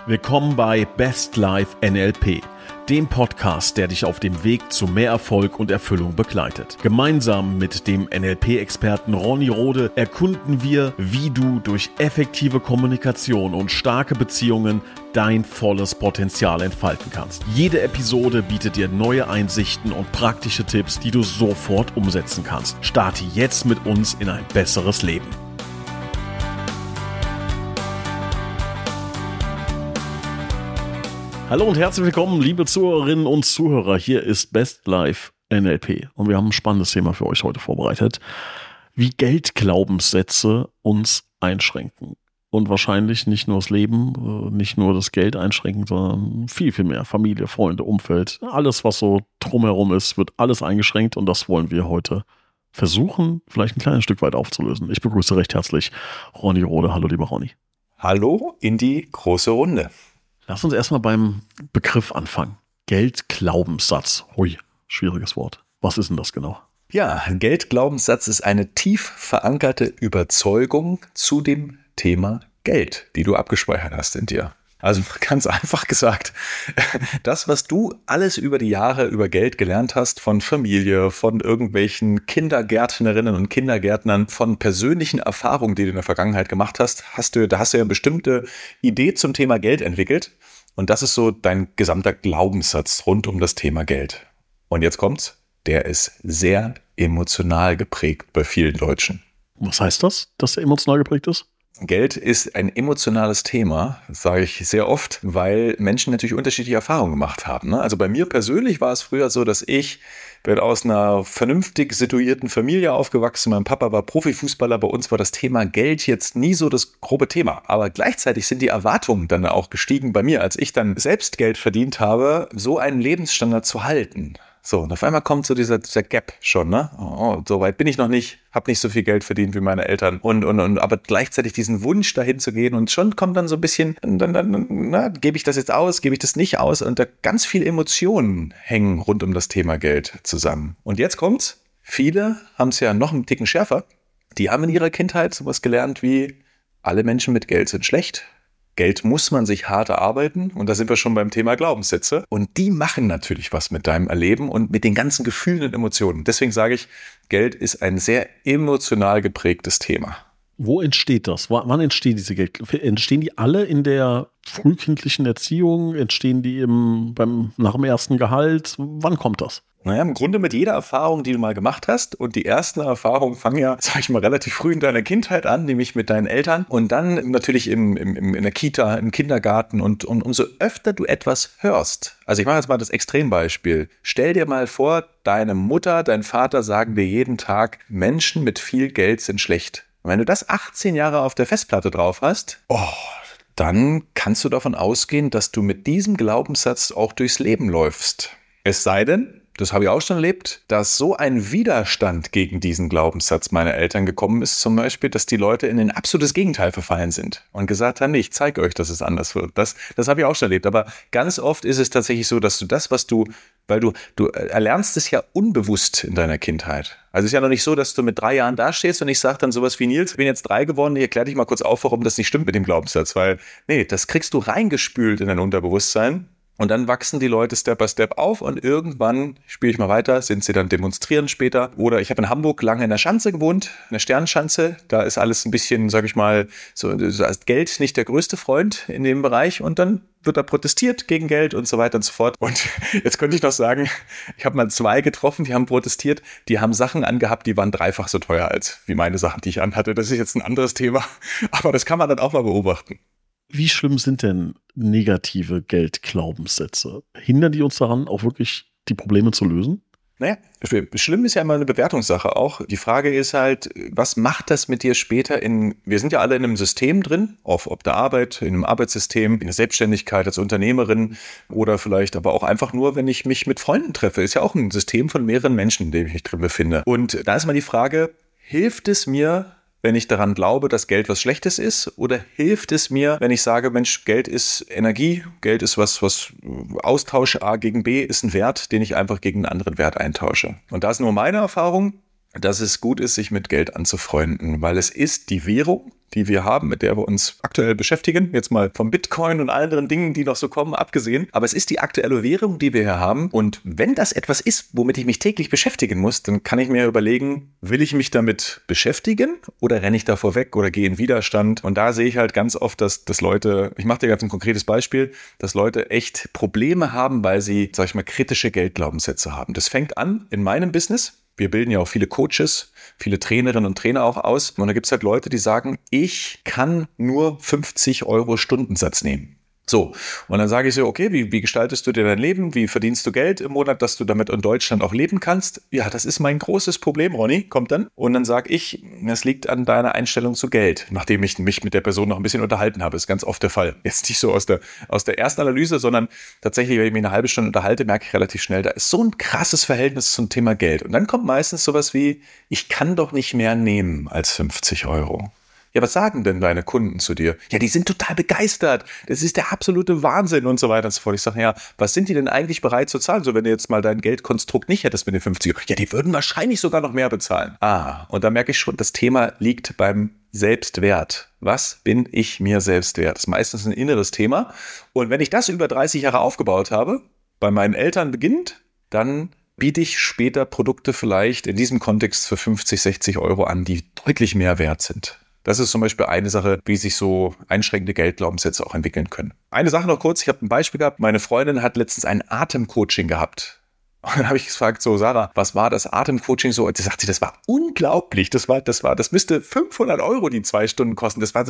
Willkommen bei Best Life NLP, dem Podcast, der dich auf dem Weg zu mehr Erfolg und Erfüllung begleitet. Gemeinsam mit dem NLP-Experten Ronny Rode erkunden wir, wie du durch effektive Kommunikation und starke Beziehungen dein volles Potenzial entfalten kannst. Jede Episode bietet dir neue Einsichten und praktische Tipps, die du sofort umsetzen kannst. Starte jetzt mit uns in ein besseres Leben. Hallo und herzlich willkommen, liebe Zuhörerinnen und Zuhörer. Hier ist Best Life NLP und wir haben ein spannendes Thema für euch heute vorbereitet. Wie Geldglaubenssätze uns einschränken. Und wahrscheinlich nicht nur das Leben, nicht nur das Geld einschränken, sondern viel, viel mehr. Familie, Freunde, Umfeld, alles, was so drumherum ist, wird alles eingeschränkt. Und das wollen wir heute versuchen, vielleicht ein kleines Stück weit aufzulösen. Ich begrüße recht herzlich Ronny Rode. Hallo, lieber Ronny. Hallo in die große Runde. Lass uns erstmal beim Begriff anfangen. Geldglaubenssatz. Hui, schwieriges Wort. Was ist denn das genau? Ja, Geldglaubenssatz ist eine tief verankerte Überzeugung zu dem Thema Geld, die du abgespeichert hast in dir. Also ganz einfach gesagt, das, was du alles über die Jahre über Geld gelernt hast, von Familie, von irgendwelchen Kindergärtnerinnen und Kindergärtnern, von persönlichen Erfahrungen, die du in der Vergangenheit gemacht hast, da hast du ja eine bestimmte Idee zum Thema Geld entwickelt. Und das ist so dein gesamter Glaubenssatz rund um das Thema Geld. Und jetzt kommt's, der ist sehr emotional geprägt bei vielen Deutschen. Was heißt das, dass er emotional geprägt ist? Geld ist ein emotionales Thema, das sage ich sehr oft, weil Menschen natürlich unterschiedliche Erfahrungen gemacht haben. Also bei mir persönlich war es früher so, dass ich bin aus einer vernünftig situierten Familie aufgewachsen. Mein Papa war Profifußballer, bei uns war das Thema Geld jetzt nie so das grobe Thema. Aber gleichzeitig sind die Erwartungen dann auch gestiegen bei mir, als ich dann selbst Geld verdient habe, so einen Lebensstandard zu halten. So, und auf einmal kommt so dieser Gap schon, ne? Oh, so weit bin ich noch nicht, habe nicht so viel Geld verdient wie meine Eltern aber gleichzeitig diesen Wunsch dahin zu gehen und schon kommt dann so ein bisschen, gebe ich das jetzt aus, gebe ich das nicht aus und da ganz viel Emotionen hängen rund um das Thema Geld zusammen. Und jetzt kommt's, viele haben es ja noch einen Ticken schärfer, die haben in ihrer Kindheit sowas gelernt wie, alle Menschen mit Geld sind schlecht. Geld muss man sich hart erarbeiten und da sind wir schon beim Thema Glaubenssätze und die machen natürlich was mit deinem Erleben und mit den ganzen Gefühlen und Emotionen. Deswegen sage ich, Geld ist ein sehr emotional geprägtes Thema. Wo entsteht das? Wann entstehen diese Geld? Entstehen die alle in der frühkindlichen Erziehung? Entstehen die nach dem ersten Gehalt? Wann kommt das? Naja, im Grunde mit jeder Erfahrung, die du mal gemacht hast. Und die ersten Erfahrungen fangen ja, sag ich mal, relativ früh in deiner Kindheit an, nämlich mit deinen Eltern. Und dann natürlich in der Kita, im Kindergarten. Und umso öfter du etwas hörst. Also ich mache jetzt mal das Extrembeispiel. Stell dir mal vor, deine Mutter, dein Vater sagen dir jeden Tag, Menschen mit viel Geld sind schlecht. Und wenn du das 18 Jahre auf der Festplatte drauf hast, dann kannst du davon ausgehen, dass du mit diesem Glaubenssatz auch durchs Leben läufst. Es sei denn, das habe ich auch schon erlebt, dass so ein Widerstand gegen diesen Glaubenssatz meiner Eltern gekommen ist, zum Beispiel, dass die Leute in ein absolutes Gegenteil verfallen sind und gesagt haben, nee, ich zeige euch, dass es anders wird. Das habe ich auch schon erlebt. Aber ganz oft ist es tatsächlich so, dass du das, weil du erlernst es ja unbewusst in deiner Kindheit. Also es ist ja noch nicht so, dass du mit 3 Jahren dastehst und ich sage dann sowas wie, Nils, ich bin jetzt 3 geworden, ich erkläre dich mal kurz auf, warum das nicht stimmt mit dem Glaubenssatz, weil, nee, das kriegst du reingespült in dein Unterbewusstsein. Und dann wachsen die Leute Step by Step auf und irgendwann, spiele ich mal weiter, sind sie dann demonstrieren später. Oder ich habe in Hamburg lange in der Schanze gewohnt, in der Sternschanze. Da ist alles ein bisschen, sag ich mal, so ist Geld nicht der größte Freund in dem Bereich. Und dann wird da protestiert gegen Geld und so weiter und so fort. Und jetzt könnte ich noch sagen, ich habe mal 2 getroffen, die haben protestiert. Die haben Sachen angehabt, die waren 3-fach so teuer als wie meine Sachen, die ich anhatte. Das ist jetzt ein anderes Thema. Aber das kann man dann auch mal beobachten. Wie schlimm sind denn negative Geldglaubenssätze? Hindern die uns daran, auch wirklich die Probleme zu lösen? Naja, schlimm ist ja immer eine Bewertungssache auch. Die Frage ist halt, was macht das mit dir später wir sind ja alle in einem System drin, ob der Arbeit, in einem Arbeitssystem, in der Selbstständigkeit als Unternehmerin oder vielleicht aber auch einfach nur, wenn ich mich mit Freunden treffe. Ist ja auch ein System von mehreren Menschen, in dem ich mich drin befinde. Und da ist mal die Frage, hilft es mir, wenn ich daran glaube, dass Geld was Schlechtes ist? Oder hilft es mir, wenn ich sage, Mensch, Geld ist Energie, Geld ist was Austausche A gegen B ist ein Wert, den ich einfach gegen einen anderen Wert eintausche. Und da ist nur meine Erfahrung, dass es gut ist, sich mit Geld anzufreunden, weil es ist die Währung die wir haben, mit der wir uns aktuell beschäftigen, jetzt mal vom Bitcoin und anderen Dingen, die noch so kommen, abgesehen. Aber es ist die aktuelle Währung, die wir hier haben. Und wenn das etwas ist, womit ich mich täglich beschäftigen muss, dann kann ich mir überlegen, will ich mich damit beschäftigen oder renne ich davor weg oder gehe in Widerstand? Und da sehe ich halt ganz oft, dass Leute, ich mache dir ganz ein konkretes Beispiel, dass Leute echt Probleme haben, weil sie, sag ich mal, kritische Geldglaubenssätze haben. Das fängt an in meinem Business. Wir bilden ja auch viele Coaches, viele Trainerinnen und Trainer auch aus. Und da gibt es halt Leute, die sagen, ich kann nur 50 € Stundensatz nehmen. So, und dann sage ich so, okay, wie gestaltest du dir dein Leben? Wie verdienst du Geld im Monat, dass du damit in Deutschland auch leben kannst? Ja, das ist mein großes Problem, Ronny, kommt dann. Und dann sage ich, das liegt an deiner Einstellung zu Geld, nachdem ich mich mit der Person noch ein bisschen unterhalten habe. Das ist ganz oft der Fall. Jetzt nicht so aus der ersten Analyse, sondern tatsächlich, wenn ich mich eine halbe Stunde unterhalte, merke ich relativ schnell, da ist so ein krasses Verhältnis zum Thema Geld. Und dann kommt meistens sowas wie, ich kann doch nicht mehr nehmen als 50 €. Ja, was sagen denn deine Kunden zu dir? Ja, die sind total begeistert. Das ist der absolute Wahnsinn und so weiter und so fort. Ich sage, ja, was sind die denn eigentlich bereit zu zahlen? So, wenn du jetzt mal dein Geldkonstrukt nicht hättest mit den 50 €. Ja, die würden wahrscheinlich sogar noch mehr bezahlen. Und da merke ich schon, das Thema liegt beim Selbstwert. Was bin ich mir selbst wert? Das ist meistens ein inneres Thema. Und wenn ich das über 30 Jahre aufgebaut habe, bei meinen Eltern beginnt, dann biete ich später Produkte vielleicht in diesem Kontext für 50, 60 € an, die deutlich mehr wert sind. Das ist zum Beispiel eine Sache, wie sich so einschränkende Geldglaubenssätze auch entwickeln können. Eine Sache noch kurz, ich habe ein Beispiel gehabt. Meine Freundin hat letztens ein Atemcoaching gehabt. Und dann habe ich gefragt, so Sarah, was war das Atemcoaching so? Und sie sagt, das war unglaublich. Das müsste 500 € die 2 Stunden kosten. Das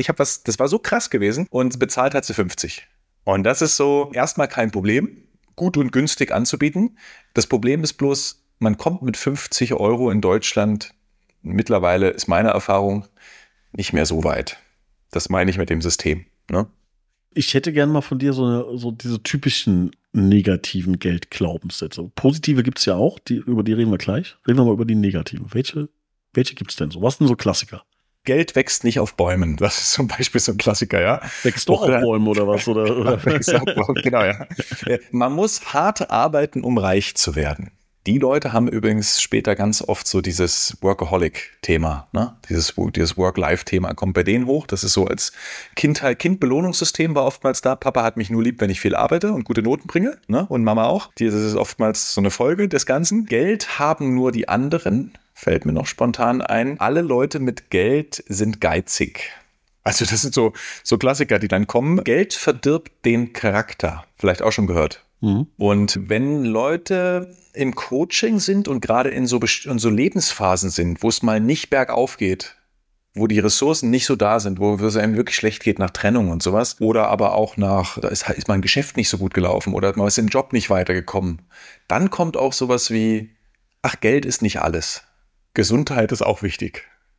war so krass gewesen. Und bezahlt hat sie 50. Und das ist so erstmal kein Problem, gut und günstig anzubieten. Das Problem ist bloß, man kommt mit 50 € in Deutschland, mittlerweile ist meine Erfahrung, nicht mehr so weit. Das meine ich mit dem System. Ne? Ich hätte gerne mal von dir so diese typischen negativen Geldglaubenssätze. Positive gibt es ja auch, über die reden wir gleich. Reden wir mal über die negativen. Welche gibt es denn so? Was sind so Klassiker? Geld wächst nicht auf Bäumen. Das ist zum Beispiel so ein Klassiker, ja. Wächst doch auf Bäumen oder was? Oder? Genau, ja. Man muss hart arbeiten, um reich zu werden. Die Leute haben übrigens später ganz oft so dieses Workaholic-Thema, ne? Dieses Work-Life-Thema kommt bei denen hoch. Das ist so als Kind-Belohnungssystem war oftmals da. Papa hat mich nur lieb, wenn ich viel arbeite und gute Noten bringe, ne? Und Mama auch. Das ist oftmals so eine Folge des Ganzen. Geld haben nur die anderen, fällt mir noch spontan ein. Alle Leute mit Geld sind geizig. Also das sind so Klassiker, die dann kommen. Geld verdirbt den Charakter. Vielleicht auch schon gehört. Und wenn Leute im Coaching sind und gerade in so Lebensphasen sind, wo es mal nicht bergauf geht, wo die Ressourcen nicht so da sind, wo es einem wirklich schlecht geht nach Trennung und sowas, oder aber auch da ist mein Geschäft nicht so gut gelaufen oder man ist im Job nicht weitergekommen, dann kommt auch sowas wie, ach, Geld ist nicht alles. Gesundheit ist auch wichtig.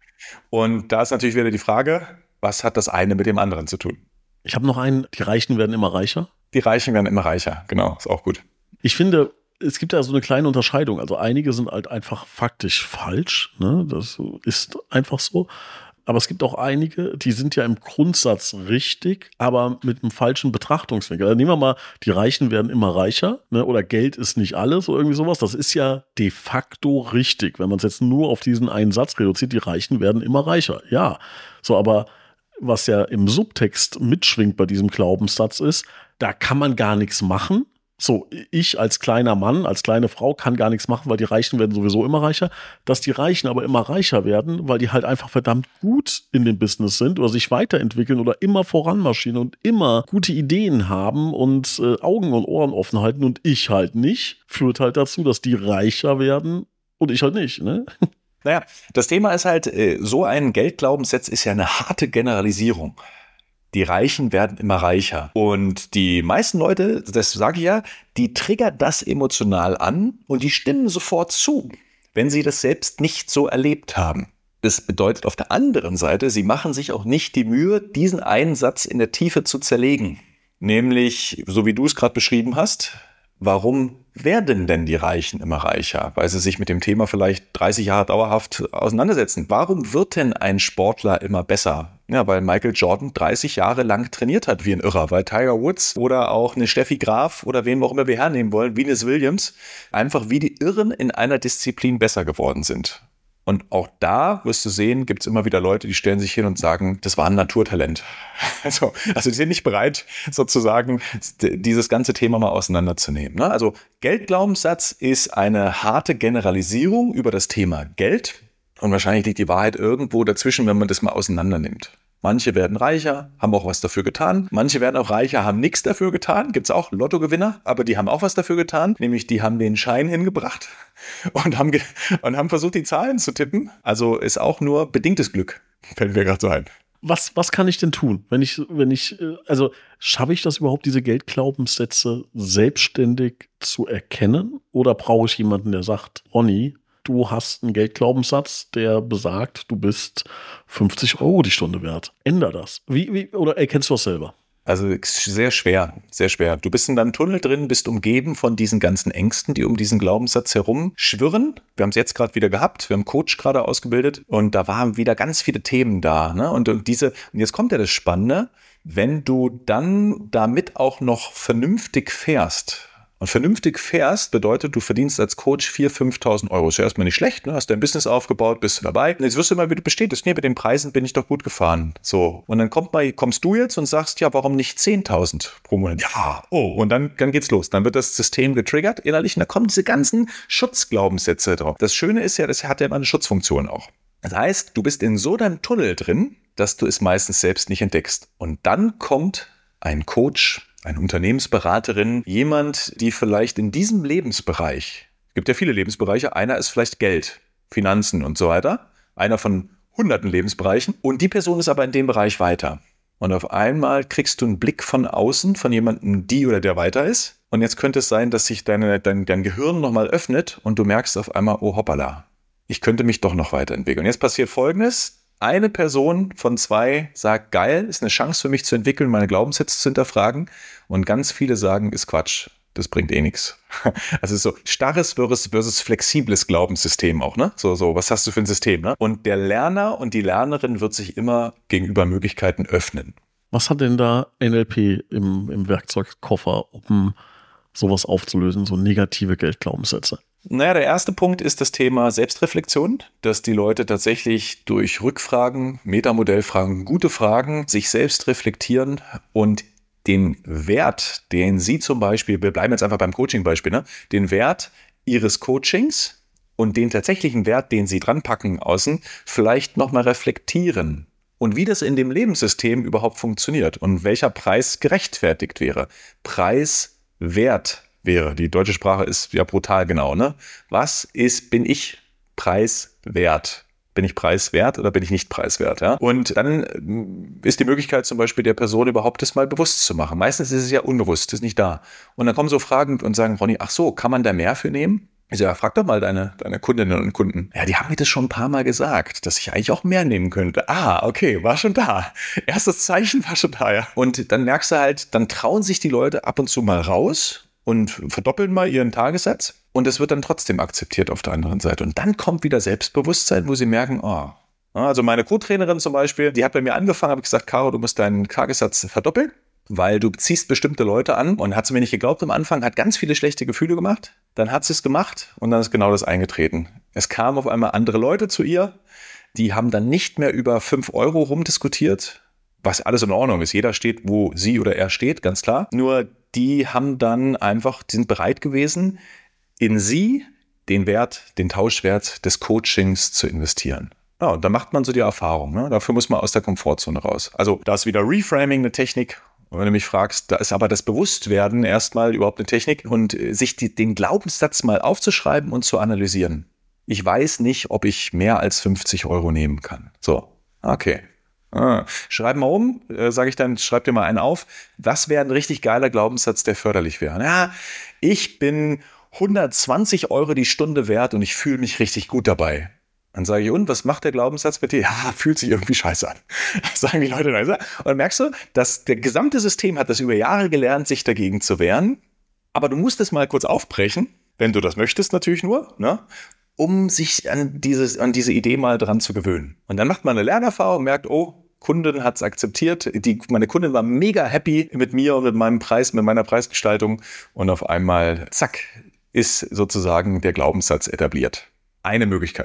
Und da ist natürlich wieder die Frage, was hat das eine mit dem anderen zu tun? Ich habe noch einen, die Reichen werden immer reicher. Die Reichen werden immer reicher, genau, ist auch gut. Ich finde, es gibt da so eine kleine Unterscheidung. Also einige sind halt einfach faktisch falsch, ne? Das ist einfach so. Aber es gibt auch einige, die sind ja im Grundsatz richtig, aber mit einem falschen Betrachtungswinkel. Also nehmen wir mal, die Reichen werden immer reicher, ne? Oder Geld ist nicht alles oder irgendwie sowas. Das ist ja de facto richtig, wenn man es jetzt nur auf diesen einen Satz reduziert, die Reichen werden immer reicher. Ja, so, aber was ja im Subtext mitschwingt bei diesem Glaubenssatz ist, da kann man gar nichts machen. So, ich als kleiner Mann, als kleine Frau kann gar nichts machen, weil die Reichen werden sowieso immer reicher. Dass die Reichen aber immer reicher werden, weil die halt einfach verdammt gut in dem Business sind oder sich weiterentwickeln oder immer voranmarschieren und immer gute Ideen haben und Augen und Ohren offen halten und ich halt nicht, führt halt dazu, dass die reicher werden und ich halt nicht, ne? Naja, das Thema ist halt, so ein Geldglaubenssatz ist ja eine harte Generalisierung. Die Reichen werden immer reicher. Und die meisten Leute, das sage ich ja, die triggert das emotional an und die stimmen sofort zu, wenn sie das selbst nicht so erlebt haben. Das bedeutet auf der anderen Seite, sie machen sich auch nicht die Mühe, diesen einen Satz in der Tiefe zu zerlegen. Nämlich, so wie du es gerade beschrieben hast, warum werden denn die Reichen immer reicher? Weil sie sich mit dem Thema vielleicht 30 Jahre dauerhaft auseinandersetzen. Warum wird denn ein Sportler immer besser? Ja, weil Michael Jordan 30 Jahre lang trainiert hat wie ein Irrer. Weil Tiger Woods oder auch eine Steffi Graf oder wen auch immer wir hernehmen wollen, Venus Williams, einfach wie die Irren in einer Disziplin besser geworden sind. Und auch da wirst du sehen, gibt es immer wieder Leute, die stellen sich hin und sagen, das war ein Naturtalent. Also die sind nicht bereit, sozusagen dieses ganze Thema mal auseinanderzunehmen. Ne? Also Geldglaubenssatz ist eine harte Generalisierung über das Thema Geld. Und wahrscheinlich liegt die Wahrheit irgendwo dazwischen, wenn man das mal auseinander nimmt. Manche werden reicher, haben auch was dafür getan. Manche werden auch reicher, haben nichts dafür getan. Gibt es auch Lottogewinner, aber die haben auch was dafür getan. Nämlich die haben den Schein hingebracht und haben versucht, die Zahlen zu tippen. Also ist auch nur bedingtes Glück, fällt mir gerade so ein. Was kann ich denn tun, also schaffe ich das überhaupt, diese Geldglaubenssätze selbstständig zu erkennen? Oder brauche ich jemanden, der sagt, Ronny, du hast einen Geldglaubenssatz, der besagt, du bist 50 Euro die Stunde wert. Änder das. Oder erkennst du das selber? Also sehr schwer, sehr schwer. Du bist in deinem Tunnel drin, bist umgeben von diesen ganzen Ängsten, die um diesen Glaubenssatz herum schwirren. Wir haben es jetzt gerade wieder gehabt, wir haben einen Coach gerade ausgebildet und da waren wieder ganz viele Themen da. Ne? Und jetzt kommt ja das Spannende, wenn du dann damit auch noch vernünftig fährst. Und vernünftig fährst bedeutet, du verdienst als Coach 4.000, 5.000 Euro. Ist ja erstmal nicht schlecht, ne? Hast dein Business aufgebaut, bist du dabei. Und jetzt wirst du immer wieder bestätigt, nee, mit den Preisen bin ich doch gut gefahren. So. Und dann kommst du jetzt und sagst, ja, warum nicht 10.000 pro Monat? Ja, oh. Und dann geht's los. Dann wird das System getriggert innerlich und da kommen diese ganzen Schutzglaubenssätze drauf. Das Schöne ist ja, das hat ja immer eine Schutzfunktion auch. Das heißt, du bist in so deinem Tunnel drin, dass du es meistens selbst nicht entdeckst. Und dann kommt ein Coach, eine Unternehmensberaterin, jemand, die vielleicht in diesem Lebensbereich, es gibt ja viele Lebensbereiche, einer ist vielleicht Geld, Finanzen und so weiter, einer von hunderten Lebensbereichen und die Person ist aber in dem Bereich weiter. Und auf einmal kriegst du einen Blick von außen von jemandem, die oder der weiter ist. Und jetzt könnte es sein, dass sich dein Gehirn nochmal öffnet und du merkst auf einmal, oh hoppala, ich könnte mich doch noch weiterentwickeln. Und jetzt passiert Folgendes. Eine Person von zwei sagt, geil, ist eine Chance für mich zu entwickeln, meine Glaubenssätze zu hinterfragen. Und ganz viele sagen, ist Quatsch, das bringt eh nichts. Also so starres versus flexibles Glaubenssystem auch, ne? So, was hast du für ein System, ne? Und der Lerner und die Lernerin wird sich immer gegenüber Möglichkeiten öffnen. Was hat denn da NLP im Werkzeugkoffer, um sowas aufzulösen, so negative Geldglaubenssätze? Naja, der erste Punkt ist das Thema Selbstreflexion, dass die Leute tatsächlich durch Rückfragen, Metamodellfragen, gute Fragen sich selbst reflektieren und den Wert, den sie zum Beispiel, wir bleiben jetzt einfach beim Coaching-Beispiel, ne, den Wert ihres Coachings und den tatsächlichen Wert, den sie dran packen außen, vielleicht nochmal reflektieren. Und wie das in dem Lebenssystem überhaupt funktioniert und welcher Preis gerechtfertigt wäre. Preis, Wert wäre. Die deutsche Sprache ist ja brutal genau, ne? Bin ich preiswert? Bin ich preiswert oder bin ich nicht preiswert? Ja? Und dann ist die Möglichkeit zum Beispiel der Person überhaupt das mal bewusst zu machen. Meistens ist es ja unbewusst, ist nicht da. Und dann kommen so Fragen und sagen, Ronny, ach so, kann man da mehr für nehmen? Ich sage, ja, frag doch mal deine Kundinnen und Kunden. Ja, die haben mir das schon ein paar Mal gesagt, dass ich eigentlich auch mehr nehmen könnte. Ah, okay, war schon da. Erstes Zeichen war schon da, ja. Und dann merkst du halt, dann trauen sich die Leute ab und zu mal raus und verdoppeln mal ihren Tagessatz. Und es wird dann trotzdem akzeptiert auf der anderen Seite. Und dann kommt wieder Selbstbewusstsein, wo sie merken, oh. Also meine Co-Trainerin zum Beispiel, die hat bei mir angefangen, habe ich gesagt, Caro, du musst deinen Tagessatz verdoppeln, weil du ziehst bestimmte Leute an. Und hat sie mir nicht geglaubt am Anfang, hat ganz viele schlechte Gefühle gemacht. Dann hat sie es gemacht und dann ist genau das eingetreten. Es kamen auf einmal andere Leute zu ihr, die haben dann nicht mehr über 5 Euro rumdiskutiert, was alles in Ordnung ist. Jeder steht, wo sie oder er steht, ganz klar. Nur die haben dann einfach, die sind bereit gewesen, in sie den Wert, den Tauschwert des Coachings zu investieren. Ja, und da macht man so die Erfahrung. Ne? Dafür muss man aus der Komfortzone raus. Also da ist wieder Reframing eine Technik. Und wenn du mich fragst, da ist aber das Bewusstwerden erstmal überhaupt eine Technik und sich den Glaubenssatz mal aufzuschreiben und zu analysieren. Ich weiß nicht, ob ich mehr als 50 Euro nehmen kann. So, okay. Schreib mal um, sage ich dann, schreib dir mal einen auf. Was wäre ein richtig geiler Glaubenssatz, der förderlich wäre? Ja, ich bin 120 Euro die Stunde wert und ich fühle mich richtig gut dabei. Dann sage ich, und was macht der Glaubenssatz mit dir? Ja, fühlt sich irgendwie scheiße an. Sagen die Leute dann. Und dann merkst du, dass das gesamte System hat das über Jahre gelernt, sich dagegen zu wehren. Aber du musst es mal kurz aufbrechen, wenn du das möchtest natürlich nur, ne? Um sich an diese Idee mal dran zu gewöhnen. Und dann macht man eine Lernerfahrung und merkt, oh, Kundin hat es akzeptiert. Meine Kundin war mega happy mit mir und mit meinem Preis, mit meiner Preisgestaltung. Und auf einmal, zack, ist sozusagen der Glaubenssatz etabliert. Eine Möglichkeit.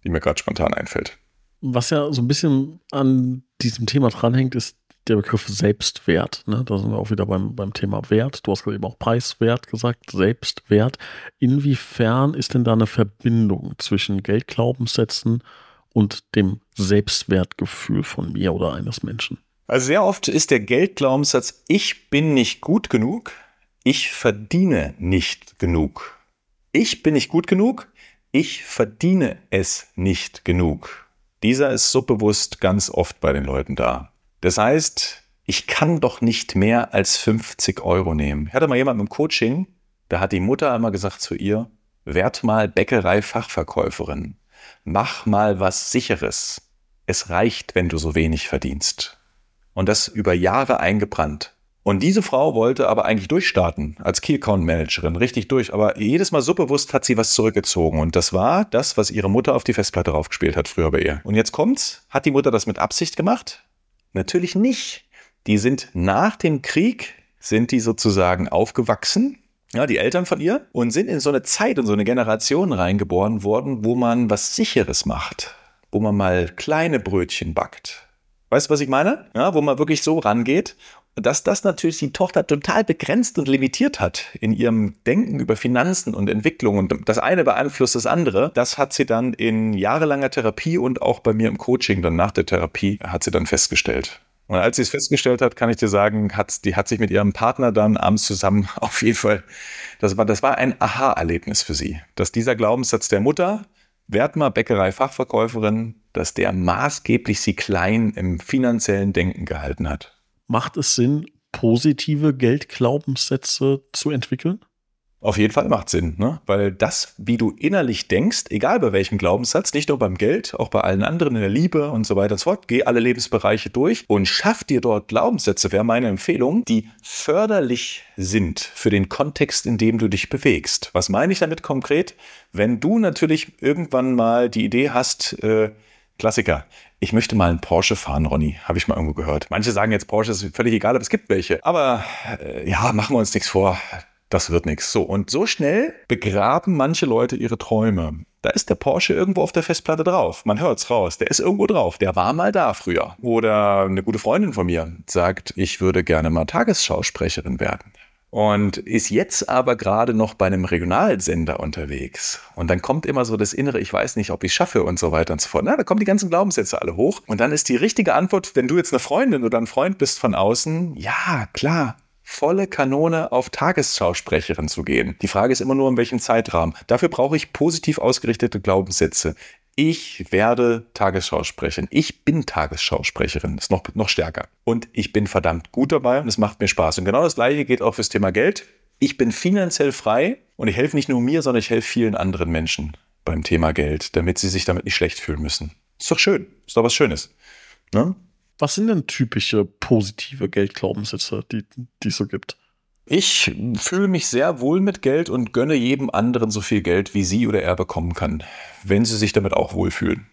die mir gerade spontan einfällt. Was ja so ein bisschen an diesem Thema dranhängt, ist der Begriff Selbstwert. Ne? Da sind wir auch wieder beim Thema Wert. Du hast gerade eben auch Preiswert gesagt, Selbstwert. Inwiefern ist denn da eine Verbindung zwischen Geldglaubenssätzen und dem Selbstwertgefühl von mir oder eines Menschen? Also sehr oft ist der Geldglaubenssatz, ich bin nicht gut genug, ich verdiene nicht genug. Ich bin nicht gut genug, ich verdiene es nicht genug. Dieser ist subbewusst ganz oft bei den Leuten da. Das heißt, ich kann doch nicht mehr als 50 Euro nehmen. Ich hatte mal jemanden im Coaching, da hat die Mutter einmal gesagt zu ihr, werd mal Bäckerei-Fachverkäuferin. Mach mal was Sicheres. Es reicht, wenn du so wenig verdienst. Und das über Jahre eingebrannt. Und diese Frau wollte aber eigentlich durchstarten als Key Account Managerin, richtig durch. Aber jedes Mal subbewusst hat sie was zurückgezogen. Und das war das, was ihre Mutter auf die Festplatte draufgespielt hat früher bei ihr. Und jetzt kommt's. Hat die Mutter das mit Absicht gemacht? Natürlich nicht. Die sind nach dem Krieg, sind die sozusagen aufgewachsen, ja, die Eltern von ihr, und sind in so eine Zeit und so eine Generation reingeboren worden, wo man was Sicheres macht. Wo man mal kleine Brötchen backt. Weißt du, was ich meine? Ja, wo man wirklich so rangeht. Dass das natürlich die Tochter total begrenzt und limitiert hat in ihrem Denken über Finanzen und Entwicklung und das eine beeinflusst das andere, das hat sie dann in jahrelanger Therapie und auch bei mir im Coaching dann nach der Therapie hat sie dann festgestellt. Und als sie es festgestellt hat, kann ich dir sagen, die hat sich mit ihrem Partner dann abends zusammen auf jeden Fall, das war ein Aha-Erlebnis für sie, dass dieser Glaubenssatz der Mutter, werd mal Bäckerei-Fachverkäuferin, dass der maßgeblich sie klein im finanziellen Denken gehalten hat. Macht es Sinn, positive Geldglaubenssätze zu entwickeln? Auf jeden Fall macht Sinn, ne? Weil das, wie du innerlich denkst, egal bei welchem Glaubenssatz, nicht nur beim Geld, auch bei allen anderen in der Liebe und so weiter und so fort, geh alle Lebensbereiche durch und schaff dir dort Glaubenssätze, wäre meine Empfehlung, die förderlich sind für den Kontext, in dem du dich bewegst. Was meine ich damit konkret? Wenn du natürlich irgendwann mal die Idee hast, Klassiker, ich möchte mal einen Porsche fahren, Ronny, habe ich mal irgendwo gehört. Manche sagen jetzt, Porsche ist völlig egal, aber es gibt welche. Aber ja, machen wir uns nichts vor, das wird nichts. So, und so schnell begraben manche Leute ihre Träume. Da ist der Porsche irgendwo auf der Festplatte drauf. Man hört's raus, der ist irgendwo drauf. Der war mal da früher. Oder eine gute Freundin von mir sagt, ich würde gerne mal Tagesschausprecherin werden. Und ist jetzt aber gerade noch bei einem Regionalsender unterwegs. Und dann kommt immer so das Innere, ich weiß nicht, ob ich es schaffe und so weiter und so fort. Na, da kommen die ganzen Glaubenssätze alle hoch. Und dann ist die richtige Antwort, wenn du jetzt eine Freundin oder ein Freund bist von außen, ja, klar, volle Kanone auf Tagesschausprecherin zu gehen. Die Frage ist immer nur, in welchem Zeitrahmen. Dafür brauche ich positiv ausgerichtete Glaubenssätze. Ich werde Tagesschausprecherin. Ich bin Tagesschausprecherin. Das ist noch stärker. Und ich bin verdammt gut dabei und es macht mir Spaß. Und genau das Gleiche geht auch fürs Thema Geld. Ich bin finanziell frei und ich helfe nicht nur mir, sondern ich helfe vielen anderen Menschen beim Thema Geld, damit sie sich damit nicht schlecht fühlen müssen. Ist doch schön. Ist doch was Schönes. Ne? Was sind denn typische positive Geldglaubenssätze, die es so gibt? Ich fühle mich sehr wohl mit Geld und gönne jedem anderen so viel Geld, wie sie oder er bekommen kann, wenn sie sich damit auch wohlfühlen.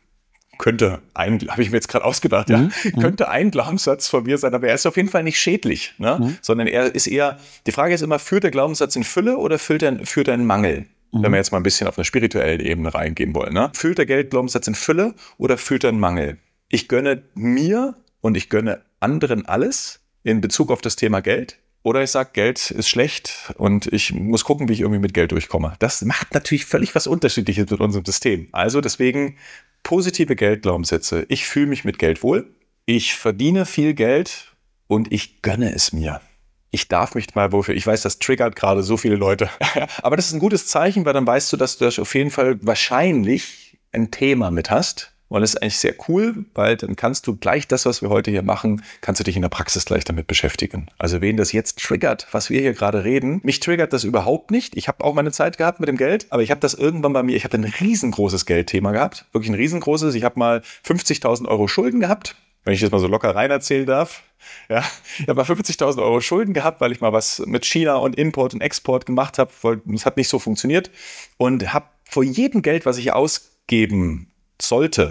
Habe ich mir jetzt gerade ausgedacht, ja, könnte ein Glaubenssatz von mir sein, aber er ist auf jeden Fall nicht schädlich, ne? Sondern er ist eher, die Frage ist immer, führt der Glaubenssatz in Fülle oder führt er in Mangel? Wenn wir jetzt mal ein bisschen auf einer spirituellen Ebene reingehen wollen, ne? Führt der Geldglaubenssatz in Fülle oder führt er in Mangel? Ich gönne mir und ich gönne anderen alles in Bezug auf das Thema Geld. Oder ich sage, Geld ist schlecht und ich muss gucken, wie ich irgendwie mit Geld durchkomme. Das macht natürlich völlig was Unterschiedliches mit unserem System. Also deswegen positive Geldglaubenssätze. Ich fühle mich mit Geld wohl. Ich verdiene viel Geld und ich gönne es mir. Ich darf mich mal wohlfühlen. Ich weiß, das triggert gerade so viele Leute. Aber das ist ein gutes Zeichen, weil dann weißt du, dass du das auf jeden Fall wahrscheinlich ein Thema mit hast. Und das ist eigentlich sehr cool, weil dann kannst du gleich das, was wir heute hier machen, kannst du dich in der Praxis gleich damit beschäftigen. Also wen das jetzt triggert, was wir hier gerade reden, mich triggert das überhaupt nicht. Ich habe auch meine Zeit gehabt mit dem Geld, aber ich habe das irgendwann bei mir, ich habe ein riesengroßes Geldthema gehabt, wirklich ein riesengroßes. Ich habe mal 50.000 Euro Schulden gehabt, wenn ich das mal so locker rein erzählen darf. Ja, ich habe mal 50.000 Euro Schulden gehabt, weil ich mal was mit China und Import und Export gemacht habe, weil es hat nicht so funktioniert und habe vor jedem Geld, was ich ausgeben sollte,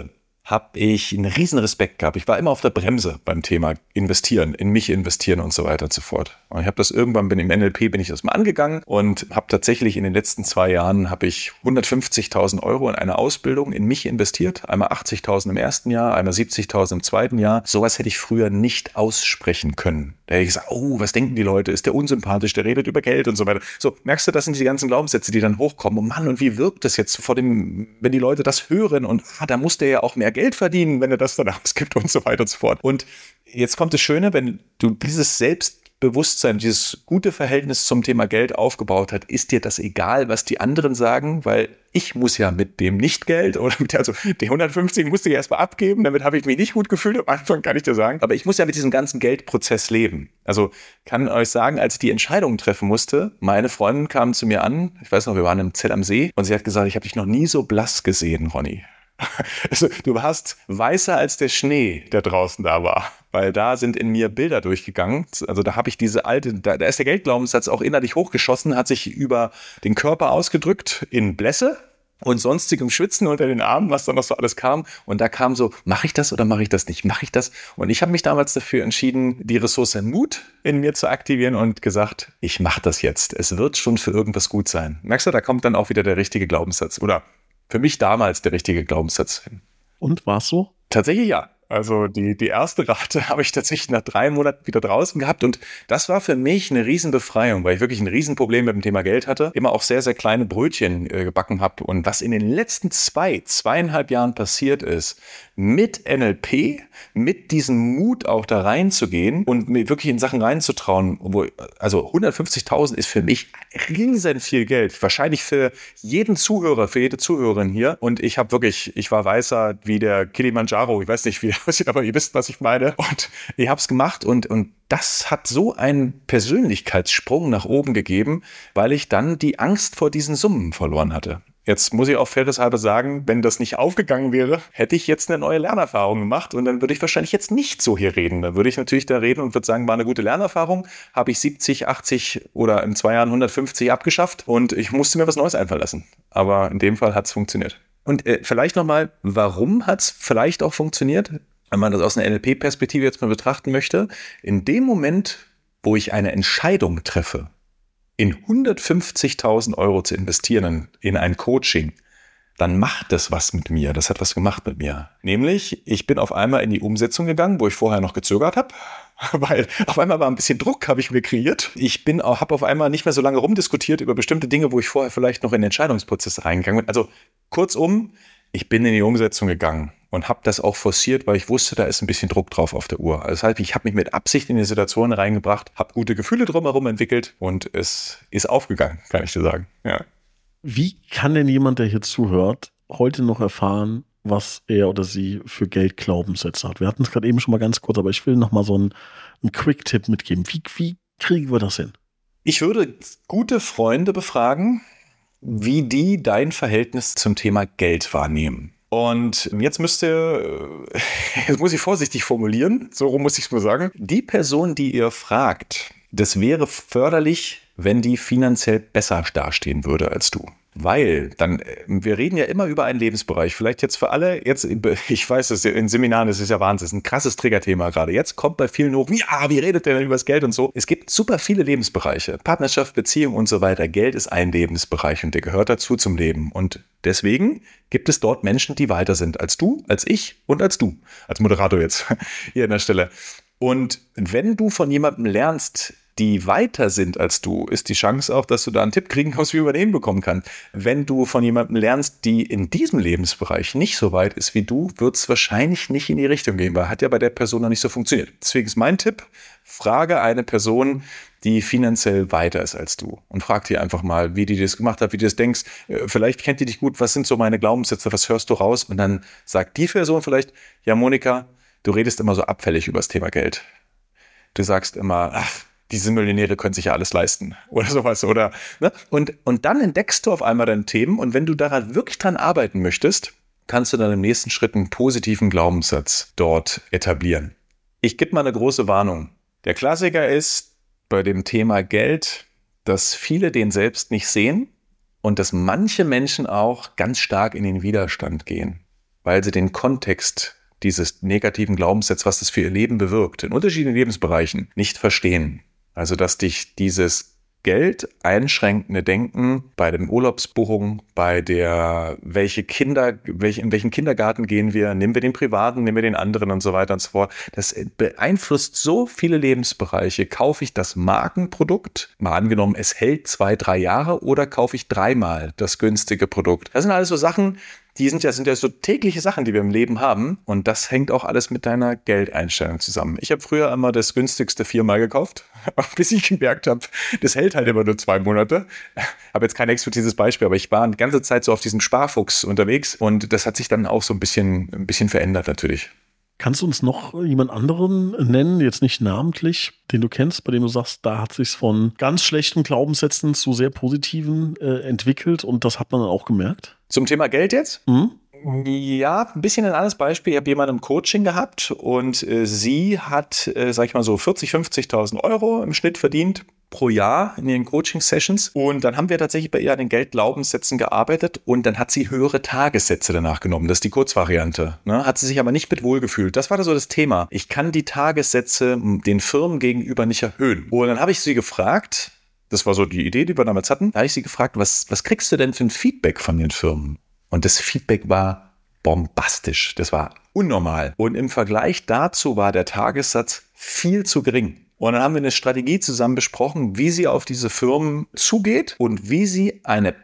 habe ich einen riesen Respekt gehabt. Ich war immer auf der Bremse beim Thema investieren, in mich investieren und so weiter und so fort. Und ich habe das irgendwann, im NLP bin ich das mal angegangen und habe tatsächlich in den letzten 2 Jahren habe ich 150.000 Euro in eine Ausbildung in mich investiert. Einmal 80.000 im ersten Jahr, einmal 70.000 im zweiten Jahr. Sowas hätte ich früher nicht aussprechen können. Da hätte ich gesagt, oh, was denken die Leute? Ist der unsympathisch? Der redet über Geld und so weiter. So, merkst du, das sind die ganzen Glaubenssätze, die dann hochkommen. Oh Mann, und wie wirkt das jetzt wenn die Leute das hören? Und da muss der ja auch mehr Geld verdienen, wenn er das dann ausgibt und so weiter und so fort. Und jetzt kommt das Schöne, wenn du dieses Selbstbewusstsein, dieses gute Verhältnis zum Thema Geld aufgebaut hast, ist dir das egal, was die anderen sagen, weil ich muss ja mit dem Nicht-Geld oder die 150 musste ich erstmal abgeben, damit habe ich mich nicht gut gefühlt, am Anfang kann ich dir sagen, aber ich muss ja mit diesem ganzen Geldprozess leben. Also kann euch sagen, als ich die Entscheidungen treffen musste, meine Freundin kam zu mir an, ich weiß noch, wir waren im Zell am See und sie hat gesagt, ich habe dich noch nie so blass gesehen, Ronny. Also, du warst weißer als der Schnee, der draußen da war, weil da sind in mir Bilder durchgegangen. Also da habe ich da ist der Geldglaubenssatz auch innerlich hochgeschossen, hat sich über den Körper ausgedrückt in Blässe und sonstigem Schwitzen unter den Armen, was dann noch so alles kam. Und da kam so, mache ich das oder mache ich das nicht? Mache ich das? Und ich habe mich damals dafür entschieden, die Ressource Mut in mir zu aktivieren und gesagt, ich mache das jetzt. Es wird schon für irgendwas gut sein. Merkst du, da kommt dann auch wieder der richtige Glaubenssatz oder für mich damals der richtige Glaubenssatz hin. Und war es so? Tatsächlich ja. Also die erste Rate habe ich tatsächlich nach 3 Monaten wieder draußen gehabt und das war für mich eine Riesenbefreiung, weil ich wirklich ein Riesenproblem mit dem Thema Geld hatte, immer auch sehr, sehr kleine Brötchen gebacken habe und was in den letzten 2,5 Jahren passiert ist, mit NLP, mit diesem Mut auch da reinzugehen und mir wirklich in Sachen reinzutrauen, also 150.000 ist für mich riesen viel Geld, wahrscheinlich für jeden Zuhörer, für jede Zuhörerin hier und ich war weißer wie der Kilimanjaro, ich weiß nicht, wie aber ihr wisst, was ich meine. Und ich habe es gemacht und das hat so einen Persönlichkeitssprung nach oben gegeben, weil ich dann die Angst vor diesen Summen verloren hatte. Jetzt muss ich auch fairnesshalber sagen, wenn das nicht aufgegangen wäre, hätte ich jetzt eine neue Lernerfahrung gemacht und dann würde ich wahrscheinlich jetzt nicht so hier reden. Dann würde ich natürlich da reden und würde sagen, war eine gute Lernerfahrung, habe ich 70, 80 oder in 2 Jahren 150 abgeschafft und ich musste mir was Neues einfallen lassen. Aber in dem Fall hat es funktioniert. Und vielleicht nochmal, warum hat es vielleicht auch funktioniert? Wenn man das aus einer NLP-Perspektive jetzt mal betrachten möchte, in dem Moment, wo ich eine Entscheidung treffe, in 150.000 Euro zu investieren in ein Coaching, dann macht das was mit mir. Das hat was gemacht mit mir. Nämlich, ich bin auf einmal in die Umsetzung gegangen, wo ich vorher noch gezögert habe. Weil auf einmal war ein bisschen Druck, habe ich mir kreiert. Ich habe auf einmal nicht mehr so lange rumdiskutiert über bestimmte Dinge, wo ich vorher vielleicht noch in den Entscheidungsprozess reingegangen bin. Also kurzum, ich bin in die Umsetzung gegangen und habe das auch forciert, weil ich wusste, da ist ein bisschen Druck drauf auf der Uhr. Also das heißt, ich habe mich mit Absicht in die Situation reingebracht, habe gute Gefühle drumherum entwickelt und es ist aufgegangen, kann ich dir sagen. Ja. Wie kann denn jemand, der hier zuhört, heute noch erfahren, was er oder sie für Geldglaubenssätze hat? Wir hatten es gerade eben schon mal ganz kurz, aber ich will noch mal so einen Quick-Tipp mitgeben. Wie kriegen wir das hin? Ich würde gute Freunde befragen, wie die dein Verhältnis zum Thema Geld wahrnehmen. Und jetzt muss ich vorsichtig formulieren, so rum muss ich es mal sagen. Die Person, die ihr fragt, das wäre förderlich, wenn die finanziell besser dastehen würde als du. Weil wir reden ja immer über einen Lebensbereich. Vielleicht jetzt für alle, ich weiß, in Seminaren ist es ja Wahnsinn, das ist ein krasses Triggerthema gerade. Jetzt kommt bei vielen hoch, ja, wie redet der denn über das Geld und so? Es gibt super viele Lebensbereiche. Partnerschaft, Beziehung und so weiter. Geld ist ein Lebensbereich und der gehört dazu zum Leben. Und deswegen gibt es dort Menschen, die weiter sind als du, als ich und als du. Als Moderator jetzt hier an der Stelle. Und wenn du von jemandem lernst, die weiter sind als du, ist die Chance auch, dass du da einen Tipp kriegen kannst, wie man den bekommen kann. Wenn du von jemandem lernst, die in diesem Lebensbereich nicht so weit ist wie du, wird es wahrscheinlich nicht in die Richtung gehen, weil hat ja bei der Person noch nicht so funktioniert. Deswegen ist mein Tipp, frage eine Person, die finanziell weiter ist als du und frag die einfach mal, wie die das gemacht hat, wie du das denkst. Vielleicht kennt die dich gut, was sind so meine Glaubenssätze, was hörst du raus? Und dann sagt die Person vielleicht, ja Monika, du redest immer so abfällig über das Thema Geld. Du sagst immer, ach, diese Millionäre können sich ja alles leisten oder sowas, oder? Ne? Und dann entdeckst du auf einmal deine Themen und wenn du daran wirklich dran arbeiten möchtest, kannst du dann im nächsten Schritt einen positiven Glaubenssatz dort etablieren. Ich gebe mal eine große Warnung. Der Klassiker ist bei dem Thema Geld, dass viele den selbst nicht sehen und dass manche Menschen auch ganz stark in den Widerstand gehen. weil sie den Kontext dieses negativen Glaubenssatzes, was das für ihr Leben bewirkt, in unterschiedlichen Lebensbereichen, nicht verstehen. Also, dass dich dieses Geld einschränkende Denken bei den Urlaubsbuchungen, bei der, in welchen Kindergarten gehen wir, nehmen wir den privaten, nehmen wir den anderen und so weiter und so fort. Das beeinflusst so viele Lebensbereiche. Kaufe ich das Markenprodukt, mal angenommen, es hält 2-3 Jahre, oder kaufe ich 3-mal das günstige Produkt? Das sind alles so Sachen, die sind ja so tägliche Sachen, die wir im Leben haben. Und das hängt auch alles mit deiner Geldeinstellung zusammen. Ich habe früher immer das günstigste 4-mal gekauft, bis ich gemerkt habe, das hält halt immer nur 2 Monate. Habe jetzt kein explizites Beispiel, aber ich war die ganze Zeit so auf diesem Sparfuchs unterwegs. Und das hat sich dann auch so ein bisschen verändert natürlich. Kannst du uns noch jemand anderen nennen, jetzt nicht namentlich, den du kennst, bei dem du sagst, da hat sich's von ganz schlechten Glaubenssätzen zu sehr positiven entwickelt und das hat man dann auch gemerkt? Zum Thema Geld jetzt? Mhm. Ja, ein bisschen ein anderes Beispiel. Ich habe jemanden im Coaching gehabt und sie hat, sag ich mal so, 40.000, 50.000 Euro im Schnitt verdient pro Jahr in ihren Coaching-Sessions. Und dann haben wir tatsächlich bei ihr an den Geldglaubenssätzen gearbeitet und dann hat sie höhere Tagessätze danach genommen. Das ist die Kurzvariante. Ne? Hat sie sich aber nicht mit wohlgefühlt. Das war da so das Thema. Ich kann die Tagessätze den Firmen gegenüber nicht erhöhen. Und dann habe ich sie gefragt, das war so die Idee, die wir damals hatten, da habe ich sie gefragt, was kriegst du denn für ein Feedback von den Firmen? Und das Feedback war bombastisch. Das war unnormal. Und im Vergleich dazu war der Tagessatz viel zu gering. Und dann haben wir eine Strategie zusammen besprochen, wie sie auf diese Firmen zugeht und wie sie eine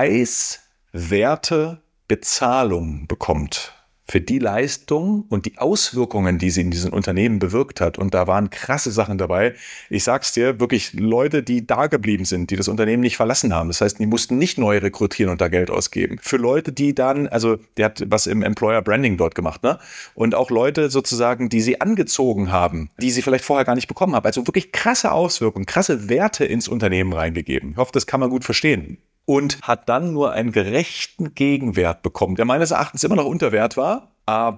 preiswerte Bezahlung bekommt für die Leistung und die Auswirkungen, die sie in diesen Unternehmen bewirkt hat. Und da waren krasse Sachen dabei. Ich sag's dir, wirklich Leute, die da geblieben sind, die das Unternehmen nicht verlassen haben. Das heißt, die mussten nicht neu rekrutieren und da Geld ausgeben. Für Leute, die dann, also der hat was im Employer Branding dort gemacht, ne? Und auch Leute sozusagen, die sie angezogen haben, die sie vielleicht vorher gar nicht bekommen haben. Also wirklich krasse Auswirkungen, krasse Werte ins Unternehmen reingegeben. Ich hoffe, das kann man gut verstehen. Und hat dann nur einen gerechten Gegenwert bekommen, der meines Erachtens immer noch unter Wert war.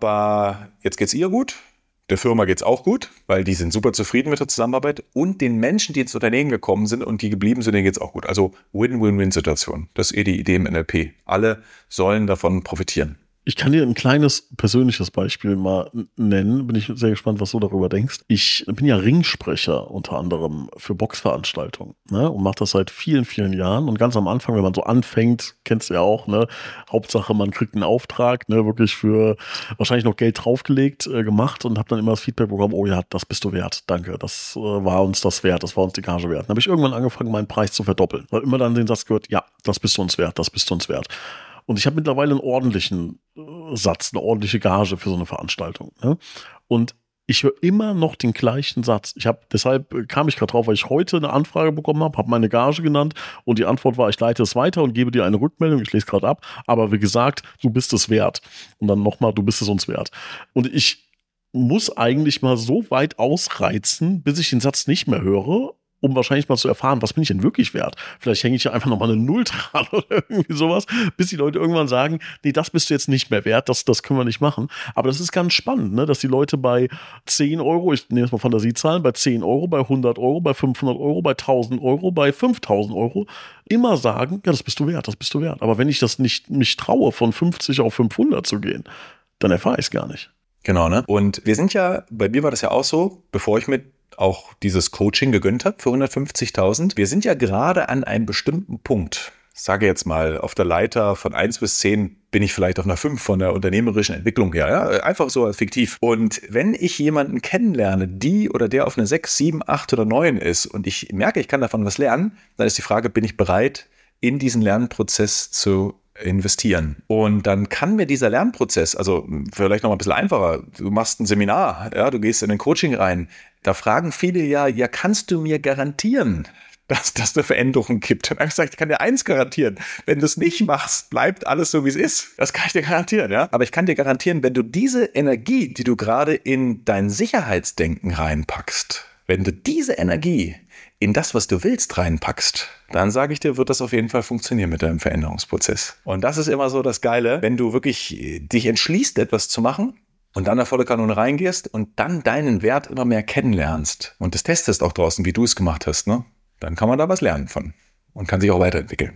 Aber jetzt geht's ihr gut, der Firma geht's auch gut, weil die sind super zufrieden mit der Zusammenarbeit. Und den Menschen, die ins Unternehmen gekommen sind und die geblieben sind, denen geht's auch gut. Also Win-Win-Win-Situation. Das ist die Idee im NLP. Alle sollen davon profitieren. Ich kann dir ein kleines persönliches Beispiel mal nennen. Bin ich sehr gespannt, was du darüber denkst. Ich bin ja Ringsprecher unter anderem für Boxveranstaltungen, ne? Und mache das seit vielen, vielen Jahren. Und ganz am Anfang, wenn man so anfängt, kennst du ja auch, ne? Hauptsache, man kriegt einen Auftrag, ne? Wirklich für wahrscheinlich noch Geld draufgelegt, gemacht und habe dann immer das Feedback bekommen, oh ja, das bist du wert, danke, das war uns das wert, das war uns die Gage wert. Dann habe ich irgendwann angefangen, meinen Preis zu verdoppeln. Weil immer dann den Satz gehört, ja, das bist du uns wert, das bist du uns wert. Und ich habe mittlerweile einen ordentlichen Satz, eine ordentliche Gage für so eine Veranstaltung. Ne? Und ich höre immer noch den gleichen Satz. Deshalb kam ich gerade drauf, weil ich heute eine Anfrage bekommen habe meine Gage genannt und die Antwort war, ich leite es weiter und gebe dir eine Rückmeldung. Ich lese gerade ab, aber wie gesagt, du bist es wert. Und dann nochmal, du bist es uns wert. Und ich muss eigentlich mal so weit ausreizen, bis ich den Satz nicht mehr höre, um wahrscheinlich mal zu erfahren, was bin ich denn wirklich wert? Vielleicht hänge ich ja einfach nochmal eine Null dran oder irgendwie sowas, bis die Leute irgendwann sagen, nee, das bist du jetzt nicht mehr wert, das können wir nicht machen. Aber das ist ganz spannend, ne? Dass die Leute bei 10 Euro, ich nehme jetzt mal Fantasiezahlen, bei 10 Euro, bei 100 Euro, bei 500 Euro, bei 1000 Euro, bei 5000 Euro immer sagen, ja, das bist du wert, das bist du wert. Aber wenn ich das nicht mich traue, von 50 auf 500 zu gehen, dann erfahre ich es gar nicht. Genau, ne? Und wir sind ja, bei mir war das ja auch so, bevor ich mit auch dieses Coaching gegönnt habe für 150.000. Wir sind ja gerade an einem bestimmten Punkt. Ich sage jetzt mal, auf der Leiter von 1 bis 10 bin ich vielleicht auf einer 5 von der unternehmerischen Entwicklung her. Ja? Einfach so als fiktiv. Und wenn ich jemanden kennenlerne, die oder der auf eine 6, 7, 8 oder 9 ist und ich merke, ich kann davon was lernen, dann ist die Frage, bin ich bereit, in diesen Lernprozess zu investieren. Und dann kann mir dieser Lernprozess, also vielleicht noch mal ein bisschen einfacher, du machst ein Seminar, ja, du gehst in ein Coaching rein, da fragen viele ja, kannst du mir garantieren, dass das eine Veränderung gibt? Und ich habe gesagt, ich kann dir eins garantieren, wenn du es nicht machst, bleibt alles so, wie es ist. Das kann ich dir garantieren, ja. Aber ich kann dir garantieren, wenn du diese Energie, die du gerade in dein Sicherheitsdenken reinpackst, wenn du diese Energie in das, was du willst, reinpackst, dann sage ich dir, wird das auf jeden Fall funktionieren mit deinem Veränderungsprozess. Und das ist immer so das Geile, wenn du wirklich dich entschließt, etwas zu machen und dann auf volle Kanone reingehst und dann deinen Wert immer mehr kennenlernst und das testest auch draußen, wie du es gemacht hast, ne? Dann kann man da was lernen von und kann sich auch weiterentwickeln.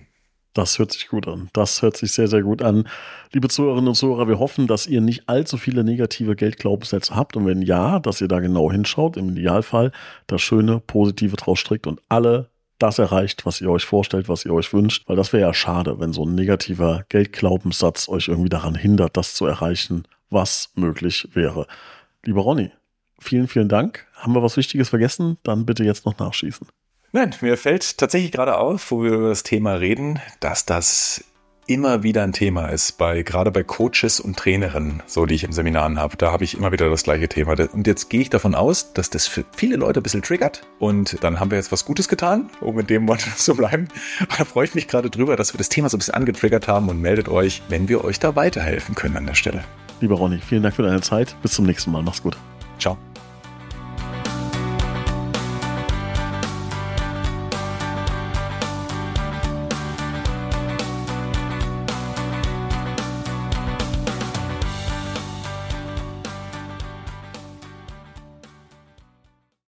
Das hört sich gut an. Das hört sich sehr, sehr gut an. Liebe Zuhörerinnen und Zuhörer, wir hoffen, dass ihr nicht allzu viele negative Geldglaubenssätze habt. Und wenn ja, dass ihr da genau hinschaut, im Idealfall das Schöne, Positive draus strickt und alle das erreicht, was ihr euch vorstellt, was ihr euch wünscht. Weil das wäre ja schade, wenn so ein negativer Geldglaubenssatz euch irgendwie daran hindert, das zu erreichen, was möglich wäre. Lieber Ronny, vielen, vielen Dank. Haben wir was Wichtiges vergessen? Dann bitte jetzt noch nachschießen. Nein, mir fällt tatsächlich gerade auf, wo wir über das Thema reden, dass das immer wieder ein Thema ist, gerade bei Coaches und Trainerinnen, so die ich in Seminaren habe. Da habe ich immer wieder das gleiche Thema. Und jetzt gehe ich davon aus, dass das für viele Leute ein bisschen triggert. Und dann haben wir jetzt was Gutes getan, um in dem Wort zu bleiben. Und da freue ich mich gerade drüber, dass wir das Thema so ein bisschen angetriggert haben und meldet euch, wenn wir euch da weiterhelfen können an der Stelle. Lieber Ronny, vielen Dank für deine Zeit. Bis zum nächsten Mal. Mach's gut. Ciao.